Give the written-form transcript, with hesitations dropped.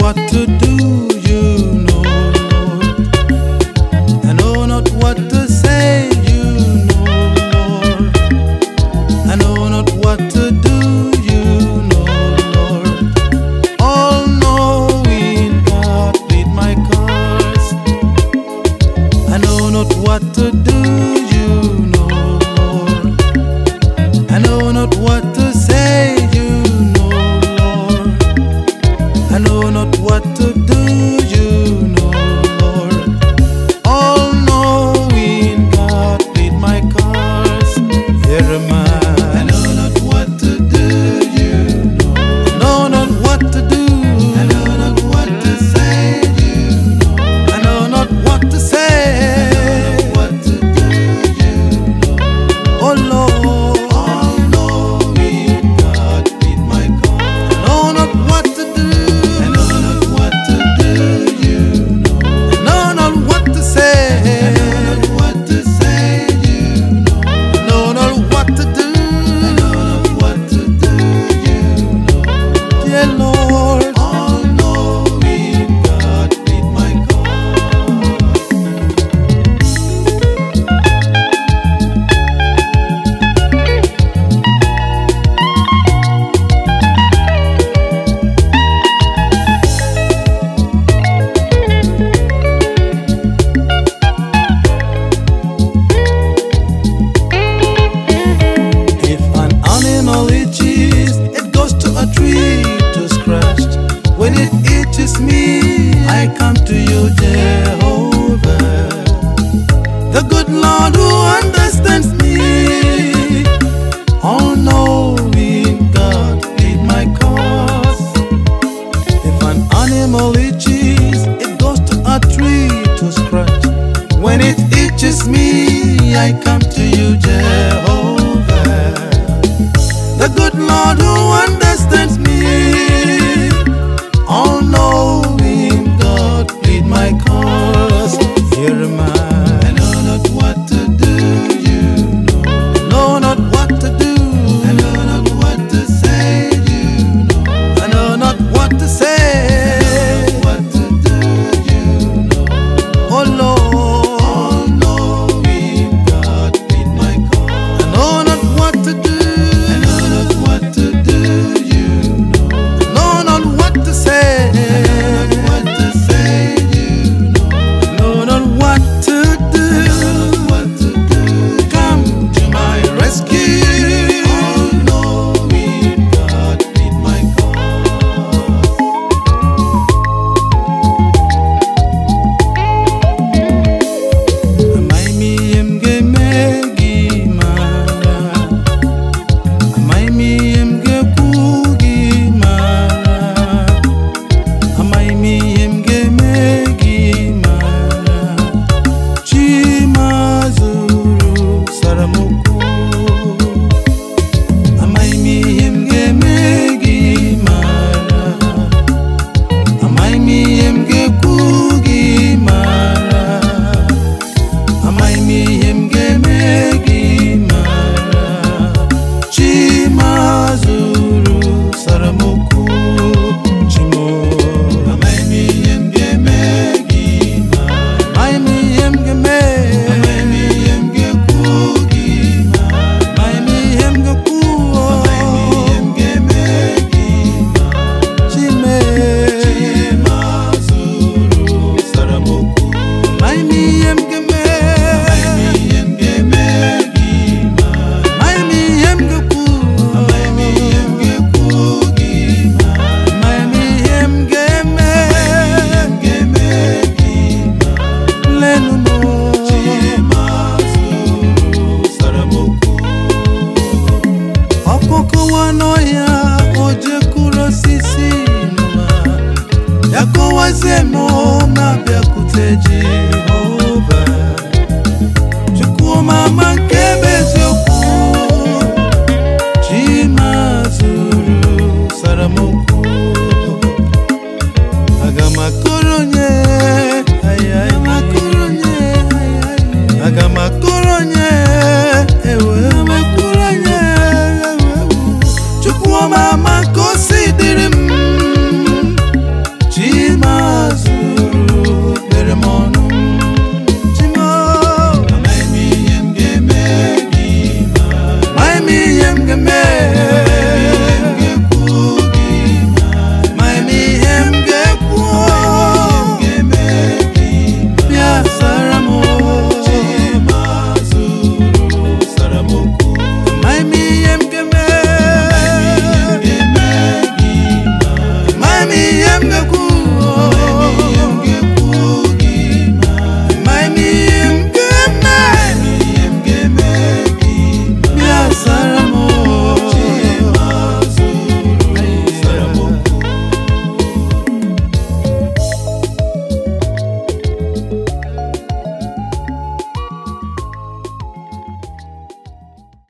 what to do, you know, Lord. I know not what to say, you know, Lord. I know not what to do, you know, Lord. All knowing God, plead my cause. I know not what to do, you know, Lord. I know not what to say, you know, Lord. I know not what to do, you know, Lord. All knowing God, plead my cause. Here am I know not what to do, you know. I know not what to do. I know not what to say, you know. I know not what to say. I know not what to do, you know. Oh Lord, all knowing God, plead my cause. I know not what to do. I know not what to do, you know. I know not what to say. I know not what to say, you know. I know not what to do. I know not what to do, you know. Dear Lord, all knowing God, plead my cause. If an animal itches, it goes to a tree to scratch. When it itches me, I come to you, Jehovah, the good Lord who understands me. All knowing God, plead my cause. If an animal itches, it goes to a tree to scratch. When it itches me, I come to you, Jehovah,